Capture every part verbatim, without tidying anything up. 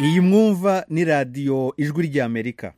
iyi mwumva ni radiyo ijwi ry'Amerika.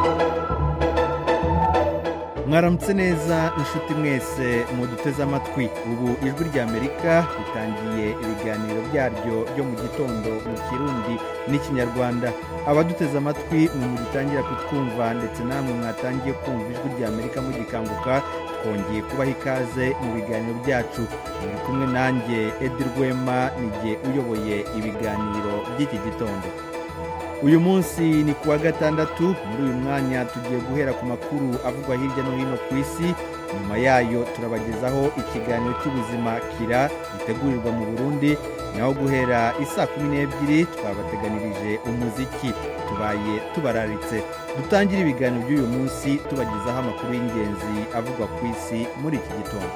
Mwaramutse neza inshuti mwese muduteze amatwi. Ubu ijwi ry'Amerika ritangiye ibiganiro byaryo byo mu gitondo mu Kirundi n'Ikinyarwanda. Abaduteze amatwi mu mugitangira kutwumva ndetse namwe mwatangiye kumva ijwi ry'Amerika mugikanguka, twongeye kubaha ikaze mu biganiro byacu. Muri kumwe nanjye Edi Rwema, nijye uyoboye ibiganiro by'iki gitondo. Uyu munsi ni kuwa gatandatu. Muri uyu mwanya tugiye guhera ku makuru avugwa hirya no hino ku isi. Nyuma yayo turabagezaho ikiganiro cy'ubuzima kira gitegurirwa mu Burundi, naho guhera isaa kumi n'ebyiri twabateganirije umuziki. Tubaye tubararitse dutangira ibiganiro by'uyu munsi tubagezaho amakuru y'ingenzi avugwa ku isi muri iki gitondo.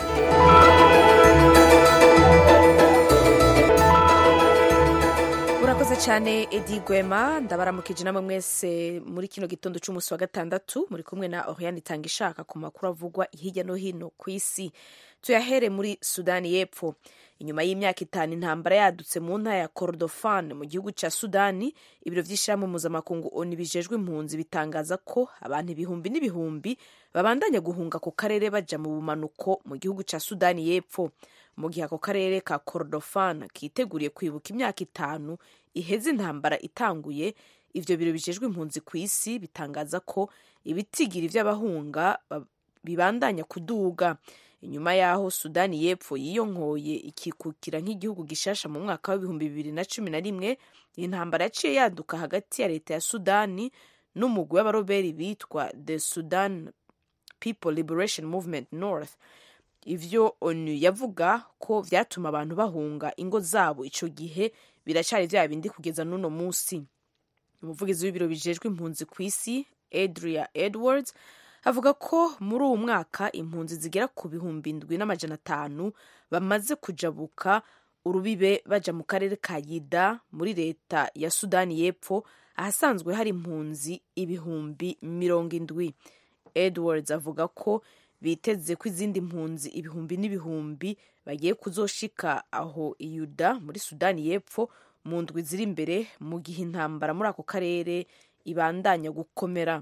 Urakoze cyane Edi Rwema, ndabaramukije namwe mwese muri kino gitondo cy'umunsi wa gatandatu. Muri kumwe na Oriane Itangishaka ku makuru avugwa hirya no hino ku isi. Tuyahere muri Sudani y'Epfo. Inyuma y'imyaka itanu intambara yadutse mu ntara ya Kordofan mu gihugu cya Sudani, ibiro vy'ishirahamwe mpuzamakungu O N U bijejwe impunzi bitangaza ko abantu ibihumbi n'ibihumbi babandanya guhunga ku karere baja mu bumanuko mu gihugu cya Sudani y'Epfo. Mu gihe ako karere ka Kordofan kiteguriye kwibuka imyaka itanu iheze intambara itanguye, ivyo biro bijejwe impunzi ku isi bitangaza ko ibitigiri vy'abahunga bibandanya kuduga. Inyuma yaho Sudani y'Epfo yiyonkoye ikikukira nk'igihugu gishasha mu mwaka wa ibihumbi bibiri na cumi na rimwe, intambara yaciye yaduka hagati ya leta ya Sudani n'umugwi w'abaroberi bitwa The Sudan People Liberation Movement North. Ivyo O N U yavuga ko vyatuma abantu bahunga ingo zabo ico gihe biracari vya bindi kugeza nuno musi. Umuvugizi w'ibiro bijejwe impunzi ku isi Adria Edwards avuga ko muri uwo mwaka impunzi zigera ku bihumbi indwi n'amajana atanu bamaze kujabuka urubibe baja mu karere ka Yida muri leta ya Sudani y'Epfo, ahasanzwe hari impunzi ibihumbi mirongo indwi. Edwards avuga ko biteze ko izindi mpunzi ibihumbi n'ibihumbi bagiye kuzoshika aho Yuda muri Sudani y'Epfo mu ndwi ziri imbere, mu gihe intambara muri ako karere ibandanya gukomera.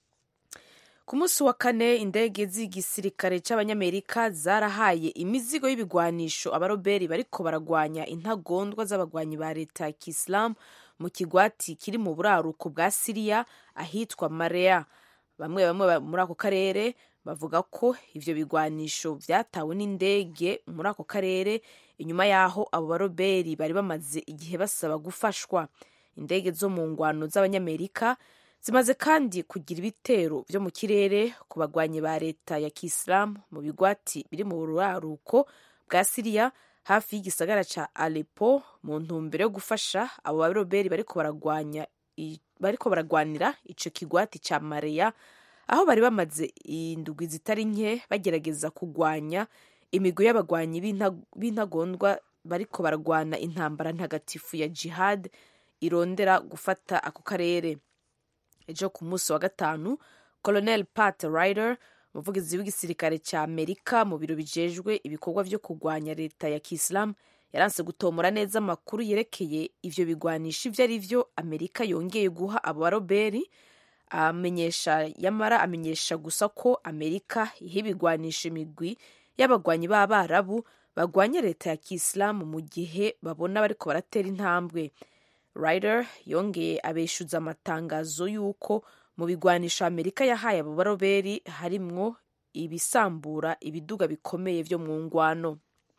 Ku munsi wa kane indege z'igisirikare c'abanyamerika zarahaye imizigo y'ibigwanisho abaroberi bariko baragwanya intagondwa z'abagwanyi ba leta ya Kisilamu mu kigwati kiri mu buraruko bwa Siriya ahitwa Marea. Bamwe bamwe muri ako karere bavuga ko ivyo bigwanisho vyatawe n'indege muri ako karere inyuma yaho abo baroberi bari bamaze igihe basaba gufashwa. Indege zo mu ngwano z'abanyamerika zimaze kandi kugira ibitero vyo mu kirere ku bagwanyi ba leta ya Kisilamu mu bigwati biri mu buraruko bwa Siriya hafi y'igisagara ca Aleppo mu ntumbero yo gufasha abo baroberi bariko baragwanya bariko baragwanira ico kigwati ca Marea, aho bari bamaze indwi zitari nke bagerageza kugwanya imigwi y'abagwanyi b'intagondwa bariko baragwana intambara ntagatifu ya jihad irondera gufata ako karere. Ejo ku munsi wa gatanu, Colonel Pat Ryder, umuvugizi w'igisirikare ca Amerika mu biro bijejwe ibikorwa vyo kugwanya leta ya Kisilamu, yaranse gutomora neza amakuru yerekeye ivyo bigwanisha ivyo ari vyo Amerika yongeye guha abo baroberi. Amenyesha yamara amenyesha gusa ko Amerika ihe bigwanisha imigwi y'abagwanyi b'Abarabu bagwanya leta ya Kisilamu mu gihe babona bariko baratera intambwe. Ryder yongeye abeshuza amatangazo y'uko mu bigwanisha Amerika yahaye abo baroberi harimwo ibisambura ibiduga bikomeye vyo mu ngwano.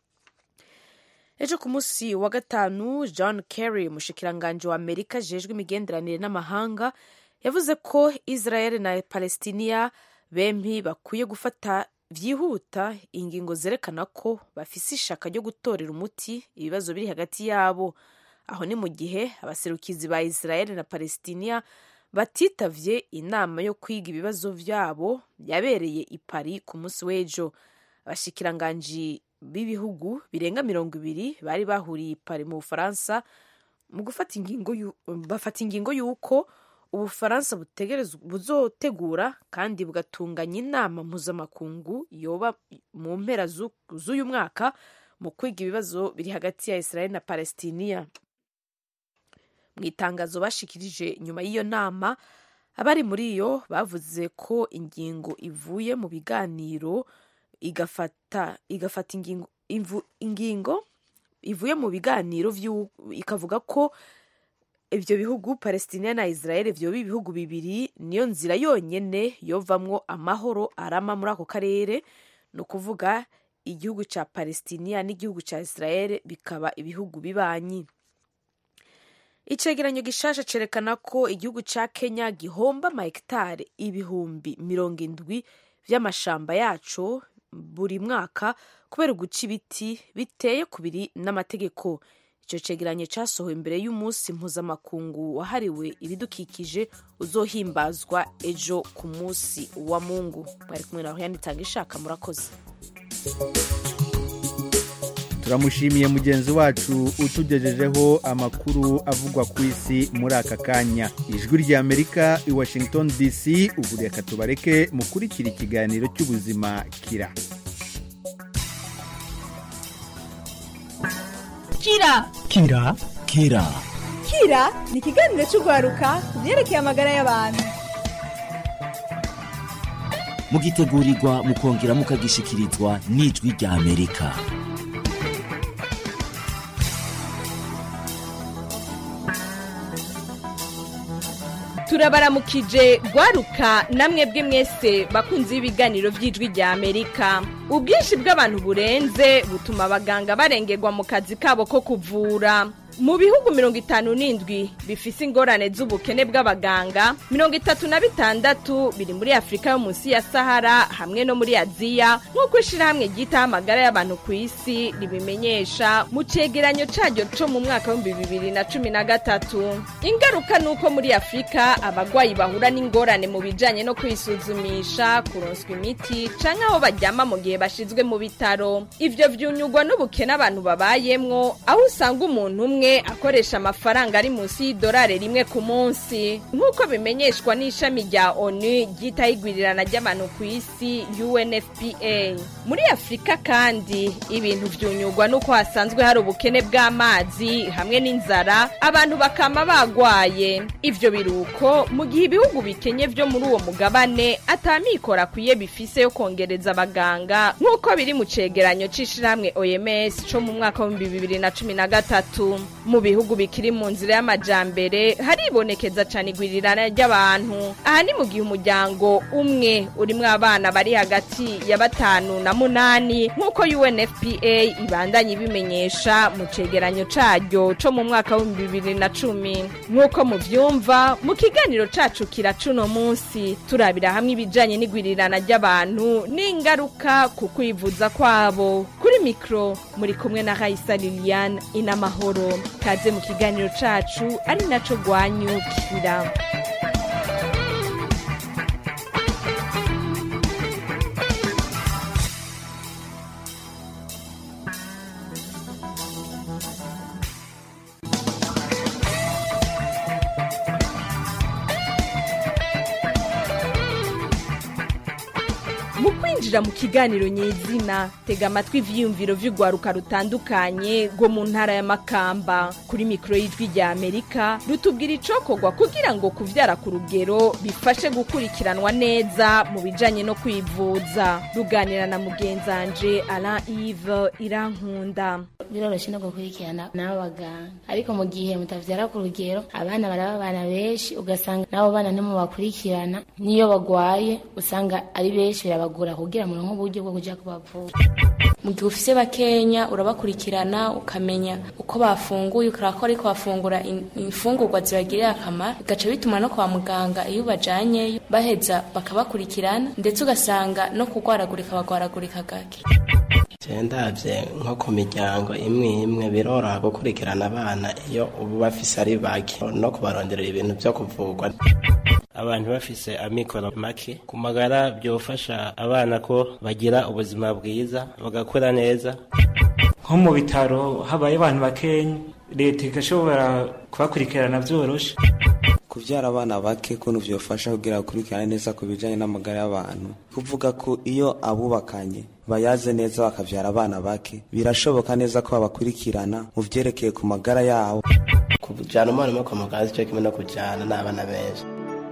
Ejo ku munsi wa gatanu, John Kerry, umushikiranganje wa Amerika jejwe imigenderanire n'amahanga, yavuze ko Israel na Palestiniya bempi bakwiye gufata vyihuta ingingo zerekana ko bafise ishaka ryo gutorera umuti ibibazo biri hagati yabo. Aho ni mu gihe abaserukizi ba Israel na Palestiniya batitavye inama yo kwiga ibibazo vyabo yabereye i Paris ku munsi w'ejo. Abashikiranganje b'ibihugu birenga mirongo ibiri bari bahuriye i Paris mu Bufaransa mu gufata ingingo bafata ingingo y'uko Ubufaransa butegerezwa buzotegura kandi bugatunganya inama mpuzamakungu yoba mu mpera z'uyu mwaka mu kwiga ibibazo biri hagati ya Israel na Palestiniya. mu itangazo bashikirije nyuma y'iyo nama, abari muri iyo bavuze ko ingingo ivuye mu biganiro igafata igafata ingingo invu, ingingo ivuye mu biganiro ikavuga ko ibyo bihugu Palestina na Israel vyo bihugu bibiri niyo nzira yonyene yovamwo amahoro arama muri ako karere, no kuvuga igihugu ca Palestina n'igihugu ca Israel bikaba ibihugu bibanyi. Icegeranyo gishasha cerekana ko igihugu ca Kenya gihomba mahegitare ibihumbi mirongo indwi vy'amashamba yaco buri mwaka kubera guca ibiti biteye kubiri n'amategeko. Ico cegeranyo casohowe imbere y'umunsi mpuzamakungu wahariwe ibidukikije uzohimbazwa ejo ku munsi wa Mungu. Bari kumwe na Oriane Itangishaka, murakoze. Turamushimiye mugenzi wacu utugejejeho amakuru avugwa ku isi muri aka kanya. Ijwi rya Amerika i Washington D C. Ubu reka tubareke mukurikira ikiganiro cy'ubuzima Kira. Kira Kira Kira Kira ni ikiganiro cy'urwaruka ku byerekeye amagara y'abantu. Mugitegurirwa mukongera mukagishikirizwa n'Ijwi rya Amerika. Turabaramukije gwaruka namwe bwe mwese bakunze ibiganiro by'Ijwi rya Amerika. Ubwinshi bw'abantu burenze butuma abaganga barengerwa mu kazi kabo ko kuvura. Mu bihugu mirongo itanu n'indwi bifise ingorane z'ubukene bw'abaganga, mirongo itatu na bitandatu biri muri Afrika yo munsi ya Sahara hamwe no muri Aziya, nk'uko ishirahamwe ryita amagara y'abantu ku isi ribimenyesha mu cegeranyo caryo co mu mwaka wa bibiri na cumi na gatatu. Ingaruka nuko muri Afrika abagwayi bahura n'ingorane mu bijanye no kwisuzumisha, kuronswa imiti canke aho baryama mu gihe bashizwe mu bitaro. Ivyo vyunyugwa n'ubukene abantu babayemwo, aho usanga umuntu umwe akoresha amafaranga ari munsi y'idolari rimwe ku munsi, nk'uko bimenyeshwa n'ishami rya ONU ryita igwirirana ry'abantu ku isi U N F P A. Muri Afrika kandi ibintu vyunyugwa nuko hasanzwe hari ubukene bw'amazi hamwe n'inzara, abantu bakama bagwaye. Ivyo biruko mu gihe ibihugu bikenye vyo muri uwo mugabane atamikora akwiye bifise yo kongereza abaganga, nk'uko biri mu cegeranyo c'ishirahamwe O M S co mu mwaka wa bibiri na cumi na gatatu. Mu bihugu bikiri mu nzira y'amajambere haribonekeza cyane igwirirana ry'abantu. Aha ni mu gihe umuryango umwe urimwo abana bari hagati ya batanu na munani, nk'uko U N F P A ibandanye ibimenyesha mu cegeranyo caryo co mu mwaka wa bibiri na cumi. Nk'uko muvyumva mu kiganiro cacu Kira cuno munsi, turabira hamwe ibijanye n'igwirirana ry'abantu n'ingaruka ku kwivuza kwabo. Kuri mikro muri kumwe na Raisa Liliane Inamahoro. Kaze mu kiganiro cacu ari naco gwanyukira. Mukwinjira mu kiganiro nyezina, tega amatwi ivyiyumviro vy'urwaruka rutandukanye rwo mu ntara ya Makamba. Kuri mikro y'Ijwi rya Amerika rutubwira icokorwa kugira ngo kuvyara ku rugero bifashe gukurikiranwa neza mu bijanye no kwivuza. Ruganira na mugenzanje Alain Yves Irankunda. Biroroshye no gukurikirana n'abaganga, ariko mu gihe mutavyara ku rugero abana baraba abana benshi, ugasanga nabo bana nimo bakurikirana, niyo bagwaye usanga ari benshi birabagura kugira mu nk'uburyo bwo kuja kubavura. Mu gihe ufise bakenya urabakurikirana ukamenya uko bafunguye, ukarakora ariko bafungura imfungurwa zibagirira akamaro, gaca bituma no kwa muganga iyo bajanyeyo baheza bakabakurikirana, ndetse ugasanga no kugwaragurika bagwaragurika gake. Ndavye nko ku miryango imwe imwe birora gukurikirana abana iyo ubu bafise ari bake no kubaronderera ibintu byo kuvugwa. Abantu bafise amikoro make ku magara byofasha abana ko bagira ubuzima bwiza bagakura neza. Nko mu bitaro habaye abantu bakenya, leta igashobora kubakurikirana byoroshe. Kuvyara abana bake kuntu vyofasha kugira gukurikirana neza ku bijanye n'amagara y'abantu. Kuvuga ko iyo abubakanye bayaze neza bakavyara abana bake, birashoboka neza ko babakurikirana mu vyerekeye ku magara yabo. kujana umwana umwe kwa muganga cyo kimwe no kujana n'abana benshi.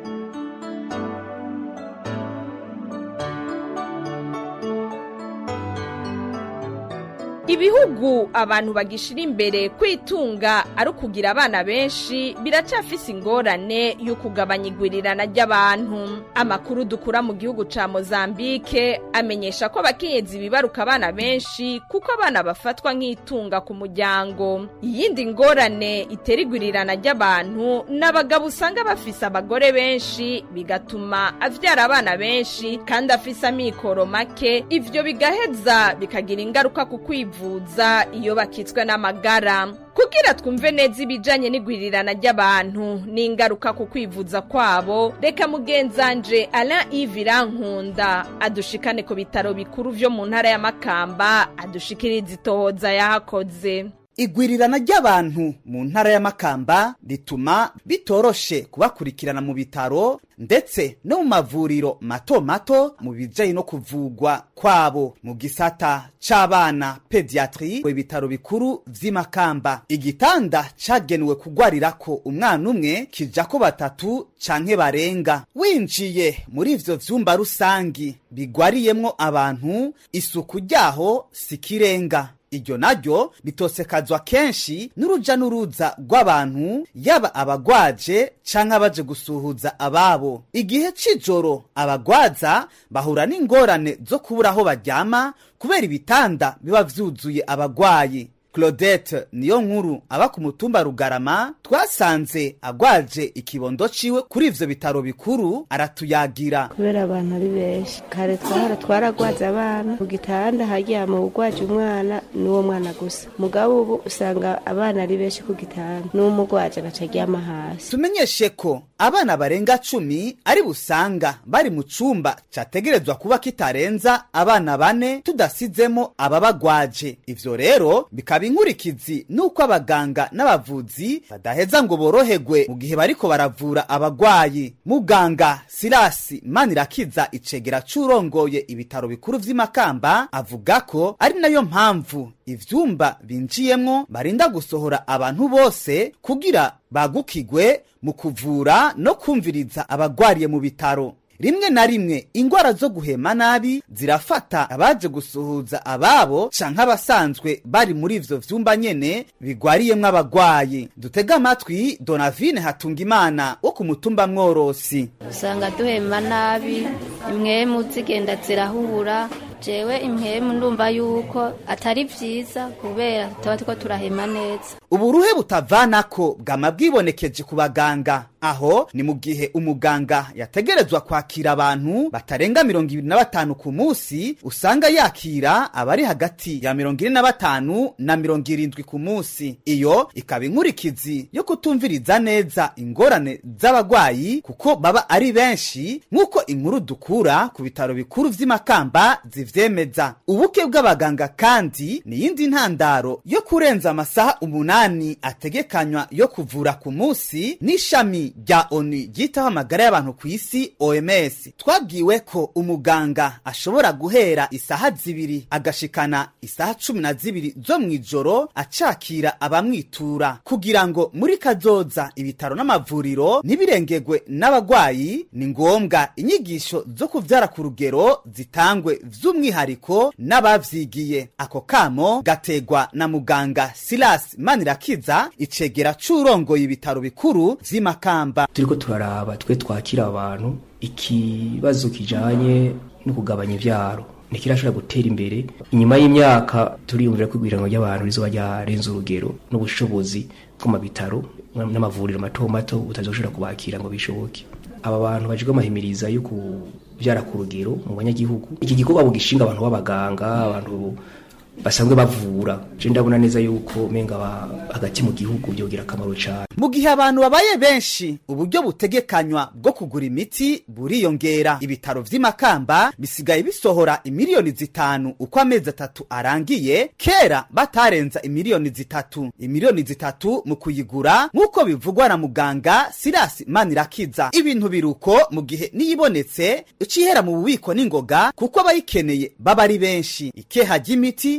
Ibihugu abantu bagishira imbere kwitunga ari ukugira abana benshi biracafise ingorane yo kugabanya igwirirana ry'abantu. Amakuru dukura mu gihugu ca Mozambique amenyesha ko abakenyezi bibaruka abana benshi kuko abana bafatwa nk'itunga ku muryango. Iyindi ngorane itera igwirirana ry'abantu n'abagabo usanga bafise abagore benshi bigatuma avyara abana benshi kandi afise amikoro make, ivyo bigaheza bikagira ingaruka ku kwivuza iyo bakitswe n'amagara. Kugira twumve neza ibijanye n'igwirirana ry'abantu n'ingaruka ku kwivuza kwabo, reka mugenzanje Alain Yves Nkunda adushikane ku bitaro bikuru vyo mu ntara ya Makamba adushikiriza itohoza yahakoze. Igwirirana ry'abantu mu ntara ya Makamba rituma bitoroshe kubakurikirana mu bitaro ndetse no mu mavuriro mato mato mu bijanye no kuvugwa kwabo. Mu gisata c'abana pediatri ku bitaro bikuru vy'Imakamba, igitanda cagenewe kugwarirako umwana umwe kijako batatu canke barenga. Winjiye muri ivyo vyumba rusangi bigwariyemwo abantu, isuku ryaho sikirenga. Iryo naryo bitosekazwa kenshi n'uruja n'uruza rw'abantu, yaba abagwaje canke abaje gusuhuza ababo. Igihe c'ijoro abagwaza bahura n'ingorane zo kubura aho baryama kubera ibitanda biba vyuzuye abagwayi. Claudette niyo nkuru aba ku mutumba Rugarama twasanze agwaje ikibondo ciwe kuri ivyo bitaro bikuru, aratuyagira. Kubera abantu ari benshi, kare twahora twaragwaza abana ku gitanda haryama ugwaje umwana n'uwo mwana gusa, mugabo ubu usanga abana ari benshi ku gitanda n'umugwaje agacaryama hasi. Tumenyeshe ko abana barenga cumi ari busanga bari mu cumba categerezwa kuba kitarenza abana bane tudasizemo ababagwaje. Ivyo rero bikaba inkurikizi nuko abaganga n'abavuzi badaheza ngo boroherwe mu gihe bariko baravura abagwayi. Muganga Silas Manirakiza icegera curongoye ibitaro bikuru vy'Imakamba avuga ko ari nayo mpamvu ivyumba binjiyemwo barinda gusohora abantu bose kugira bagukigwe mu kuvura no kumviriza abagwariye mu bitaro. Rimwe na rimwe ingwara zo guhema nabi zirafata abaje gusuhuza ababo canke abasanzwe bari muri ivyo vyumba nyene bigwariyemwo abagwayi. Dutega amatwi Donavine Hatungimana wo ku mutumba Mworosi. Usanga duhema nabi, imwemu zigenda zirahura. Jewe impemu ndumva yuko atari vyiza kubera tuba tuko turahema neza. Uburuhe butavanako bwama bwibonekeje ku baganga, aho ni mu gihe umuganga yategerezwa kwakira abantu batarenga mirongo ibiri na batanu ku musi, usanga yakira abari hagati ya mirongo ine na batanu na mirongo irindwi ku musi. Iyo ikaba inkurikizi yo kutumviriza neza ingorane z'abagwayi kuko baba ari benshi, nk'uko inkuru dukura ku bitaro bikuru vy'Imakamba zivyemeza. Ubuke bw'abaganga kandi ni yindi ntandaro yo kurenza amasaha umunani ategekanywa yo kuvura ku musi n'ishami rya O N U ryitaho amagara y'abantu ku isi O M S. Twabwiwe ko umuganga ashobora guhera isaha zibiri agashikana isaha cumi na zibiri zo mw'ijoro acakira abamwitura, kugira ngo muri kazoza ibitaro n'amavuriro nibirengegwe n'abagwayi. Ni ngombwa inyigisho zo kuvyara ku rugero zitangwe vy'umwihariko n'abavyigiye. Ako kamo gategwa na muganga Silas Manirakiza icegera curongoye ibitaro bikuru vy'Imakamba. Turiko turaraba twe twakira abantu ikibazo kijanye no kugabanya ivyaro nikirashobora gutera imbere. Inyuma y'imyaka turiyumvira ko igwirango ry'abantu rizoba ryarenze urugero n'ubushobozi bwo mu bitaro n'amavuriro mato mato butazoshobora kubakira ngo bishoboke. Aba bantu bajwe amahimiriza yo kuvyara ku rugero mu banyagihugu. Iki gikorwa bugishinga abantu b'abaganga, abantu basanzwe bavura. Je ndabona neza yuko menga hagati mu gihugu byogira akamaro cyane. Mu gihe abantu babaye benshi, uburyo butegekanywa bwo kugura imiti buriyongera. Ibitaro vy'Imakamba bisigaye bisohora imiliyoni zitanu uko amezi atatu arangiye, kera batarenza imiliyoni zitatu. Imiliyoni zitatu mu kuyigura nk'uko bivugwa na muganga Silas Manirakiza. Ibintu biruko mu gihe niyibonetse ucihera mu bubiko n'ingoga kuko abayikeneye baba ari benshi. Ikeha ry'imiti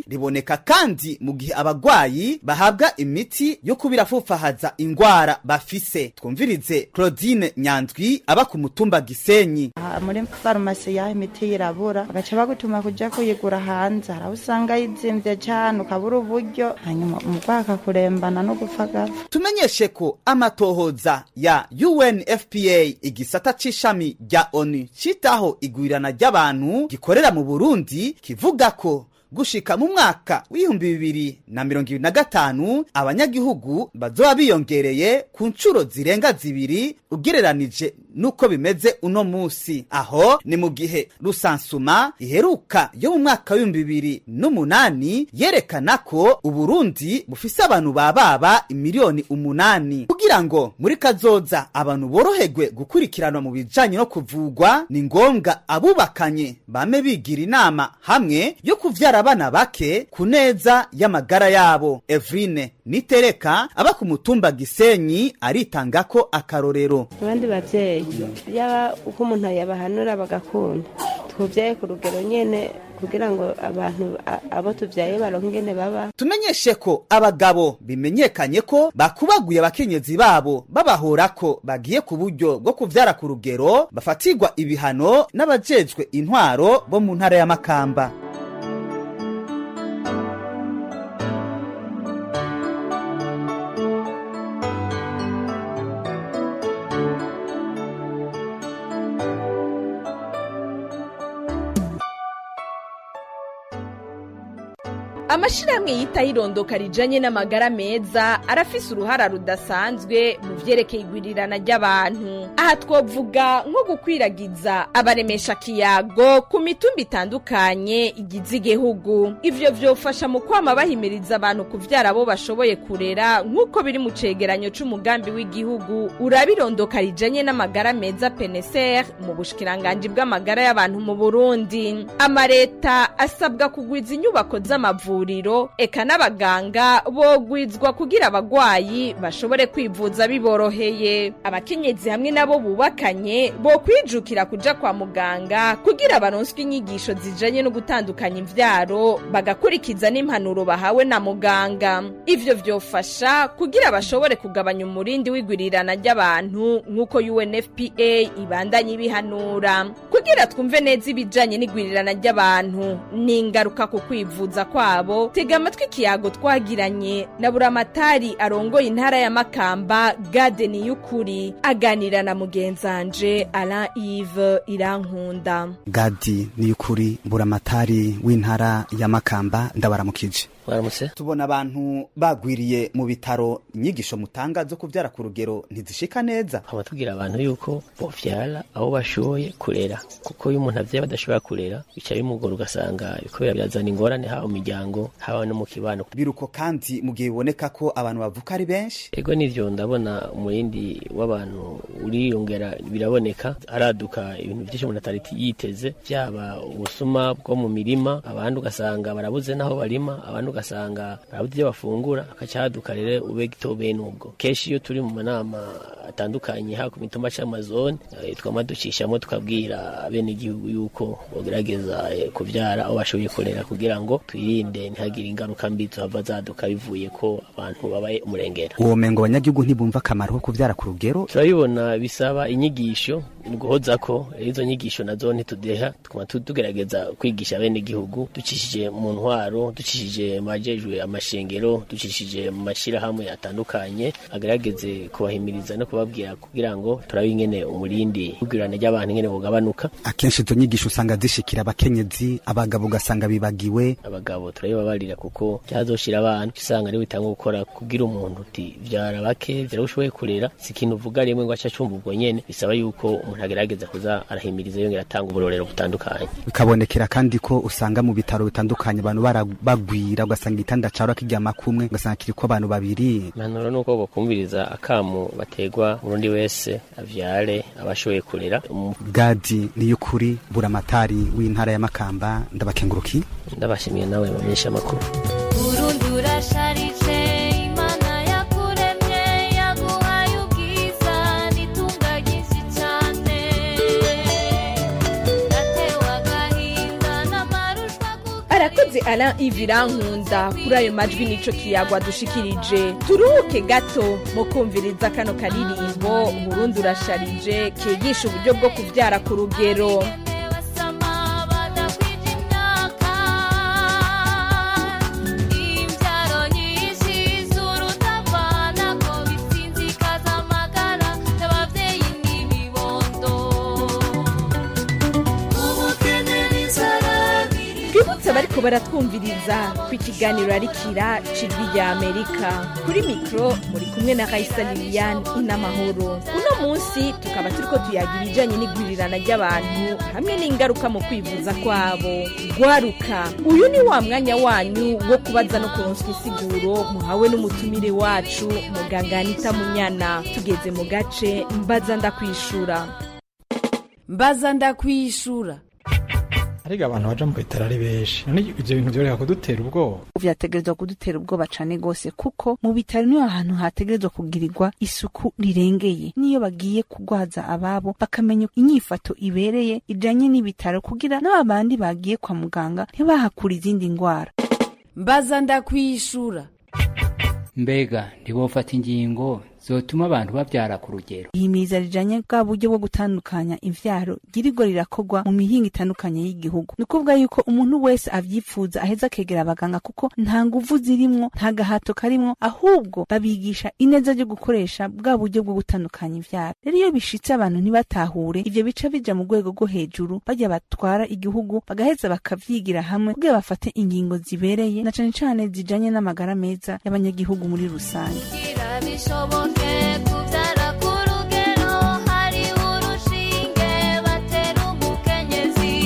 riboneka kandi mu gihe abagwayi bahabwa imiti yo kubirafufahaza ingwara bafise. Twumvirize Claudine Nyandwi aba ku mutumba Gisenyi. Muri farumasi ya imiti irabura bagaca bagutuma kuja kuyigura hanze, hari usanga yizimvye cyane ukabura uburyo hanyuma umugwaka kurembana no gupfa gapfa. Tumenyeshe ko amatohoza ya U N F P A igisata c'ishami rya ONU citaho igwirana ry'abantu gikorera mu Burundi kivuga ko gushika mu mwaka w'ibihumbi bibiri na mirongo ibiri na gatanu abanyagihugu bazoba biyongereye ku ncuro zirenga zibiri ugereranije nuko bimeze uno musi. Aho ni mu gihe rusansuma iheruka yo mu mwaka w'ibihumbi bibiri n'umunani yerekana ko Uburundi bufise abantu bababa imiliyoni umunani. Kugira ngo muri kazoza abantu boroherwe gukurikiranwa mu bijanye no kuvugwa, ni ngombwa abubakanye bame bigira inama hamwe yo kuvyara abana bake kuneza y'amagara yabo. Evrine Nitereka aba ku mutumba Gisenyi aritanga ko akarorero. Abandi bavyeyi yaba uko umuntu yabahanura bagakunda twuvyaye ku rugero nyene kugira ngo abantu abo tuvyaye baronke ingene baba. Tumenyeshe ko abagabo bimenyekanye ko bakubaguye abakenyezi babo babahora ko bagiye ku buryo bwo kuvyara ku rugero bafatirwa ibihano n'abajejwe intwaro bo mu ntara ya Makamba. Amashirahamwe yitaho irondoka rijanye n'amagara meza arafise uruhara rudasanzwe mu vyerekeye igwirirana ry'abantu. Aha twovuga nko gukwiragiza abaremesha kiyago ku mitumba itandukanye igize igihugu. Ivyo vyofasha mu kwama bahimiriza abantu kuvyara abo bashoboye kurera nk'uko biri mu cegeranyo c'umugambi w'igihugu urabirondoka rijanye n'amagara meza P N S R mu bushikiranganje bw'amagara y'abantu mu Burundi. Amareta asabwa kugwiza inyubako z'amavuriro eka n'abaganga bogwizwa kugira abagwayi bashobore kwivuza biboroheye. Abakenyezi hamwe nabo bubakanye bo kwijukira kuja kwa muganga kugira baronswe inyigisho zijanye no gutandukanya imvyaro bagakurikiza n'impanuro bahawe na muganga. Ivyo vyofasha kugira bashobore kugabanya umurindi w'igwirirana ry'abantu nk'uko U N F P A ibandanye ibihanura. Kugira twumve neza ibijanye n'igwirirana ry'abantu n'ingaruka ku kwivuza kwabo, tega amatwi kiyago twagiranye na buramatari arongoye intara ya Makamba Gadeni y'ukuri aganira na mugenzanje Alain Yves Irankunda. Gadi ni y'ukuri buramatari w'intara ya Makamba ndabaramukije. Waramutse. Tubona abantu bagwiriye mu bitaro, inyigisho mutanga zo kuvyara ku rugero ntizishika neza. Abatubwira abantu yuko bovyara aho bashoboye kurera, kuko iyo umuntu avyaye badashobora kurera bica bimugora ugasanga bikobera byazana ingorane ha umuryango hawa no mu kibano. Biruko kandi mu gihe biboneka ko abantu bavuka ari benshi. Ego nivyo ndabona umurindi w'abantu uriyongera, biraboneka araduka ibintu byinshi umuntu atari yiteze, byaba ubusuma bwo mu mirima, abantu ugasanga barabuze naho barima, abantu ugasanga barabuze ibyo bafungura, akacaduka rero ube gitobe nubwo. Keshi iyo turi mu manama atandukanye ha ku mitumba c'amazone twamaducishamo tukabwira bene igihugu yuko bogerageza kuvyara aho bashoboye korera kugira ngo twirinde ntihagire ingaruka mbi zava zaduka bivuye ko abantu babaye umurengera. Uwo mengo abanyagihugu ntibumva akamaro ko kuvyara ku rugero. Turabibona bisaba inyigisho guhoza ko izo nyigisho nazo ntitudeha, tukuma tugerageza kwigisha bene igihugu ducishije mu ntwaro, ducishije majejwe amashengero, ducishije mu mashira hamwe atandukanye, agerageze kubahimiriza no kubabwira kugira ngo turabe ingene umurindi ubwirane ry'abantu ingene bugabanuka. Akenshi izo nyigisho usanga zishikira abakenyezi, abagabo ugasanga bibagiwe. Abagabo turabibabarira kuko cyazoshira abantu usanga ari bitanga gukora kugira umuntu uti vyara bake vyara ushoboye kurera, sikintu uvuga rimwe ngo aca cumva ubwo nyene, bisaba yuko umuntu agerageza kuza arahimiriza yongera atanga uburorero butandukanye. Bikabonekera kandi ko usanga mu bitaro bitandukanye abantu barabagwira, ugasanga igitanda caro kijyama kumwe, ugasanga kiriko abantu babiri. Manoro nuko bokumviriza akamu bategwa urundi wese avyare abashoboye kurera. Gadi ni y'ukuri buramatari w'intara ya Makamba ndabakenguruki. Ndabashimiye nawe bamenyesha makuru. Burundi urasharije, Imana yakuremye yaguhaye ubwiza n'itunga ryinshi cyane. arakoze Alain Ivirankunda kuri ayo majwi nico kiyagwa dushikirije. Turuhuke gato mu kumviriza kano karirimbo Burundi urasharije kigisha uburyo bwo kuvyara ku rugero. Bariko baratwumviriza ku kiganiro arikira cijwi rya Amerika. Kuri mikro muri kumwe na Raisa Liliane inamahoro. Uno munsi tukaba turiko tuyagira ibijanye n'igwirirana ry'abantu hamwe n'ingaruka mu kwivuza kwabo. Gwaruka, uyu ni wa mwanya wanyu wo kubaza no kuronswa isiguro muhawe n'umutumire wacu muganga Anita Munyana. Tugeze mu gace mbaza ndakwishura. Mbaza ndakwishura. Ariga abantu baja mu bitaro ari benshi. None ivyo bintu byoreka kudutera ubwoba. Vyategerezwa kudutera ubwoba cane gose kuko mu bitaro niho ahantu hategerezwa kugirirwa isuku rirengeye. Niyo bagiye kugwaza ababo bakamenya inyifato ibereye ijanye n'ibitaro kugira n'abandi bagiye kwa muganga ntibahakura izindi ngwara. Mbaza ndakwishura. Mbega ntibofata ingingo zotuma abantu bavyara ku rugero. Ihimiza rijanye bwa buryo bwo gutandukanya ivyaro girirwa rirakogwa mu mihinga itandukanye y'igihugu. Nukuvuga yuko umuntu wese avyipfuza aheza kegera abaganga kuko nta nguvu zirimwo nta gahato karimwo ahubwo babigisha ineza ryo gukoresha bwa buryo bwo gutandukanya ivyaro. Rero iyo bishitse abantu ntibatahure ivyo bica bija mu rwego rwo hejuru bajya batwara igihugu bagaheza bakavyigira hamwe kugira bafate ingingo zibereye na cane cane zijanye n'amagara meza y'abanyagihugu muri rusange. Kuvyara ku rugero hari urushinge batera umukenyezi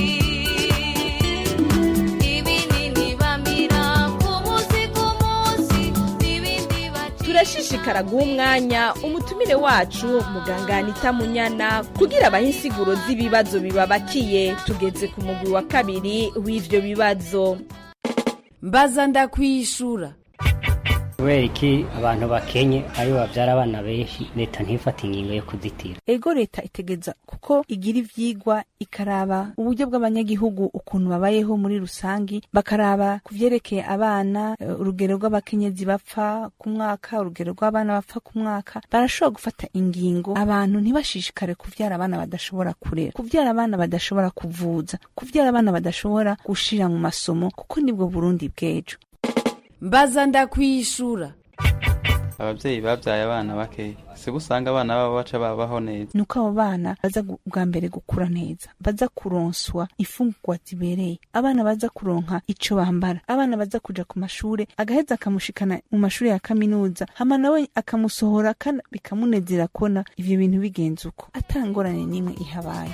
ibinini bamira ku munsi ku munsi n'ibindi baci. Turashishikara guha umwanya umutumire wacu muganga Anita Munyana kugira abahe insiguro z'ibibazo bibabakiye. Tugeze ku mugwi wa kabiri w'ivyo bibazo. Mbaza ndakwishura. Kubera iki abantu bakenye ayo bavyara abana benshi leta ntifata ingingo yo kuzitira? Ego leta itegeza kuko igira ivyigwa ikaraba uburyo bw'abanyagihugu ukuntu babayeho muri rusangi bakaraba kuvyerekeye abana urugero rw'abakenyezi bapfa ku mwaka urugero rw'abana bapfa ku mwaka barashobora gufata ingingo abantu ntibashishikare kuvyara abana badashobora kurera kuvyara abana badashobora kuvuza kuvyara abana badashobora gushira mu masomo kuko nibwo Burundi bw'ejo. Mbaza ndakwishura. Abavyeyi bavyaye abana bake se gusanga abana babo baca babaho neza. Nuko abo bana baza bwa mbere gukura neza baza kuronswa ifungurwa zibereye abana baza kuronka ico bambara abana baza kuja ku mashure agaheza akamushikana mu mashure ya kaminuza hama nawe akamusohora kana bikamunezera kona ivyo bintu bigenze uko atangorane nimwe ihabaye.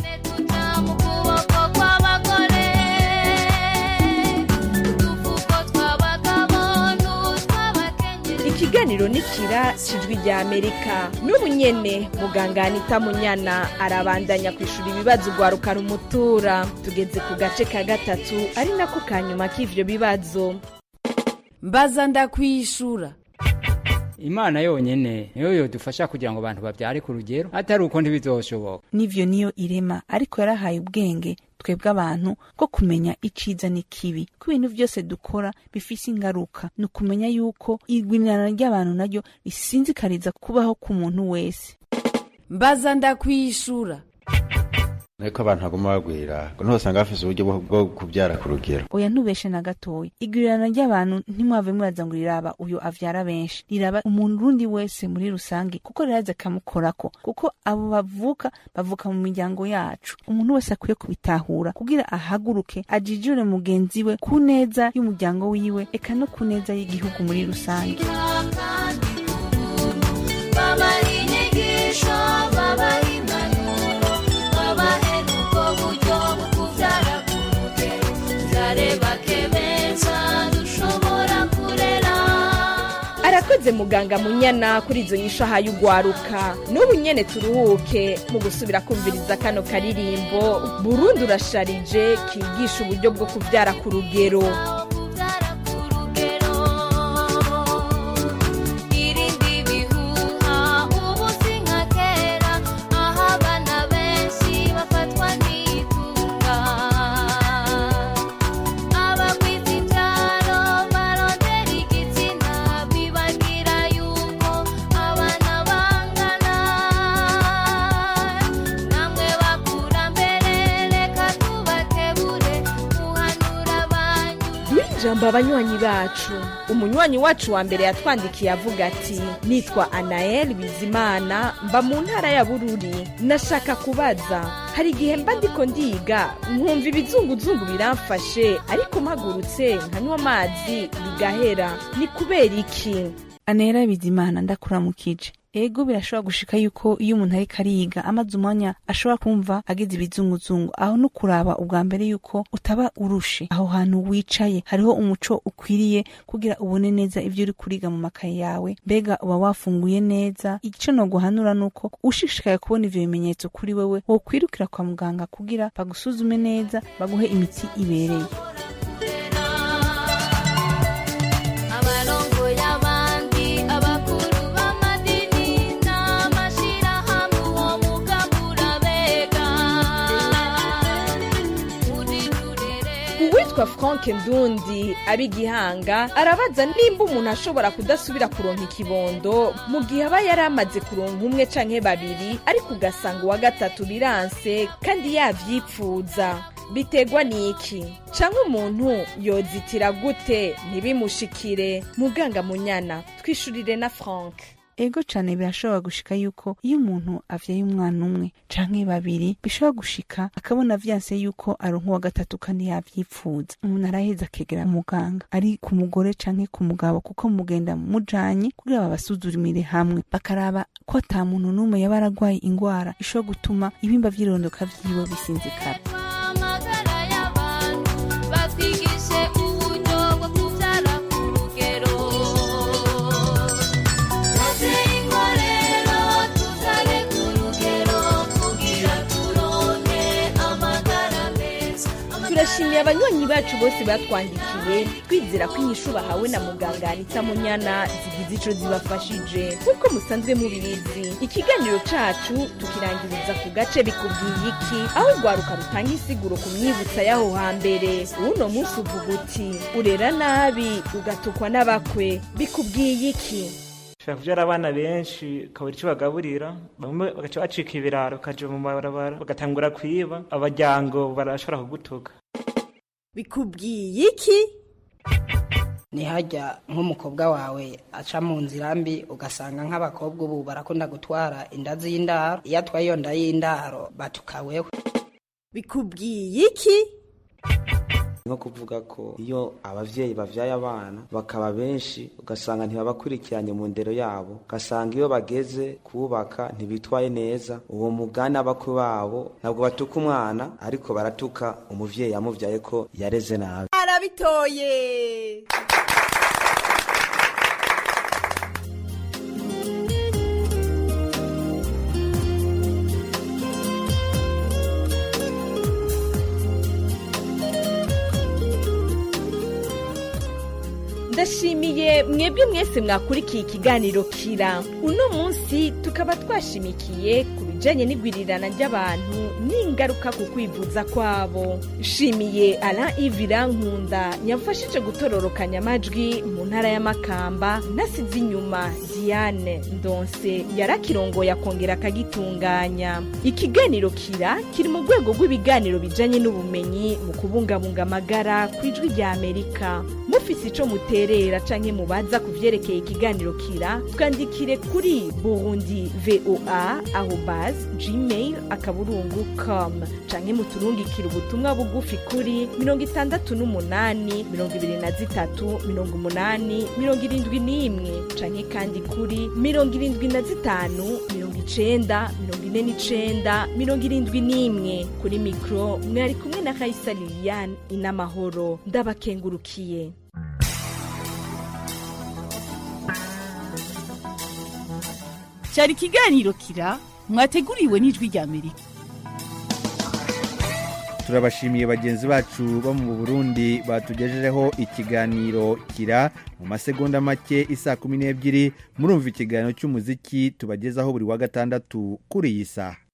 Ikiganiro nikira cijwi rya Amerika. N'ubu nyene muganga Anita Munyana arabandanya kwishura ibibazo gwarukana umutura. Tugeze ku gace ka gatatu ari nako kanyuma k'ivyo bibazo. Mbaza ndakwishura. Imana yonyene niyo yodufasha kugira ngo abantu bavyare ku rugero atari uko ntibizoshoboka. Nivyo niyo irema ariko yarahaye ubwenge twebwe abantu ko kumenya iciza n'ikibi ku bintu byose dukora bifise ingaruka no kumenya yuko igwinana ry'abantu naryo risinzikariza kubaho ku muntu wese. Mbaza ndakwishura. Ariko abantu baguma bagwira ngo ntosanga bafise uburyo bwo kuvyara ku rugero. Oya ntubeshe na gatoyi igwirirana ry'abantu ntimwave muraza ngo riraba uyu avyara benshi riraba umuntu rundi wese muri rusange kuko riraza kamukorako kuko abo bavuka bavuka mu miryango yacu umuntu wese akwiye kubitahura kugira ahaguruke ajijure mugenzi we ku neza y'umuryango wiwe eka no ku neza y'igihugu muri rusange. Baba inyigisho baba Arakoze muganga Munyana kuri izo nyisho hayugwaruka. N'ubu nyene turuhuke mu gusubira kumviriza kano karirimbo Burundi urasharije kigisha uburyo bwo kuvyara ku rugero. Aba ijambo abanywanyi bacu. Umunywanyi wacu wa mbere yatwandikiye avuga ati nitwa Anael Bizimana mba mu ntara ya Bururi, nashaka kubaza hari igihe mba ndiko ndiga nkumva ibizunguzungu biramfashe ariko mpagurutse nkanywa amazi bigahera, ni kubera iki? Anera Bizimana ndakuramukije. Ego birashobora gushika yuko iyo umuntu ariko ariga amaze umwanya ashobora kumva agize ibizunguzungu, aho no kuraba ubwa mbere yuko utaba urushe aho hantu wicaye hariho umuco ukwiriye kugira ubone neza ivyo uri kuriga mu makaye yawe, mbega uba wafunguye neza. Igice no guhanura nuko ushishikaye kubona ivyo bimenyetso kuri wewe wo kwirukira kwa muganga kugira bagusuzume neza baguhe imiti ibereye. Uwitwa Frank Ndundi abigihanga arabaza nimba umuntu ashobora kudasubira kuronka ikibondo mu gihe aba yaramaze kuronka umwe canke babiri ariko ugasanga uwa gatatu biranse kandi yavyipfuza, bitegwa niki? Canke umuntu yozitira gute ntibimushikire? Muganga Munyana twishurire na Frank. Ego cane birashobora gushika yuko iyo umuntu avyaye umwana umwe canke babiri bishobora gushika akabona vyanse yuko aronka wa gatatu kandi yavyipfuza. Umuntu araheza akegera muganga ari ku mugore canke ku mugabo kuko mugenda mujanye kugira babasuzumire hamwe bakaraba ko ata muntu n'umwe yaba aragwaye ingwara ishobora gutuma ibimba vy'irondoka vyiwe bisinzikara. Turashimiye abanywanyi bacu bose batwandikiye twizera ko inyishu bahawe na muganga Anita Munyana zigize ico zibafashije. Kuko musanzwe mubizi ikiganiro cacu tukirangiriza ku gace bikubwiye iki, aho gwaruka rutanga isiguro ku myibutsa yaho hambere. Uno munsi uvuga uti urera nabi ugatukwa n'abakwe, bikubwiye iki? Shaka kuvyara abana benshi kaburi cyo bagaburira, bamwe bagaca bacika ibiraro kaje mu mabarabara bagatangura kwiba, abajyango barashobora kugutuka. Bikubwiye iki? Ni hajya nk'umukobwa wawe aca mu nzira mbi ugasanga nk'abakobwa ubu barakunda gutwara indazi y'indaro, iyo atwaye iyo nda y'indaro batukaweho. Bikubwiye iki? nko kuvuga ko iyo abavyeyi bavyaye abana bakaba benshi ugasanga ntibabakurikiranye mu ndero yabo, ugasanga iyo bageze kubaka ntibitwaye neza, uwo mugani abakwe babo ntabwo batuka umwana ariko baratuka umuvyeyi yamuvyaye ko yareze nabi. Arabitoye. Ndashimiye mwebwe mwese mwakurikiye ikiganiro Kira. Uno munsi tukaba twashimikiye ku bijanye n'igwirirana ry'abantu n'ingaruka ku kwivuza kwabo. Shimiye Alain Ivira Nkunda yamfashije gutororokanya amajwi mu ntara ya Makamba, nasize inyuma Diane Ndonse yarakirongoye akongera akagitunganya. Ikiganiro Kira kiri mu rwego rw'ibiganiro bijanye n'ubumenyi mu kubungabunga amagara kw'ijwi rya Amerika. Mufise ico muterera canke mubaza kuvyerekeye ikiganiro Kira, twandikire kuri burundi voa arobase gmail akaburungu com canke muturungikire ubutumwa bugufi kuri mirongo itandatu n'umunani mirongo ibiri na zitatu mirongo umunani mirongo irindwi n'imwe canke kandi kuri mirongo irindwi na zitanu mirongo icenda mirongo ine n'icenda mirongo irindwi n'imwe. Kuri mikro mwari kumwe na Kaisa Liliane Inamahoro, ndabakengurukiye. Cyari ikiganiro Kira mwateguriwe n'ijwi rya Amerika. Turabashimiye bagenzi bacu bo mu Burundi batugejejeho ikiganiro Kira. Mu masegonda make isa kumi n'ebyiri murumva ikiganiro cy'umuziki tubagezaho buri wa gatandatu kuri iyi saha.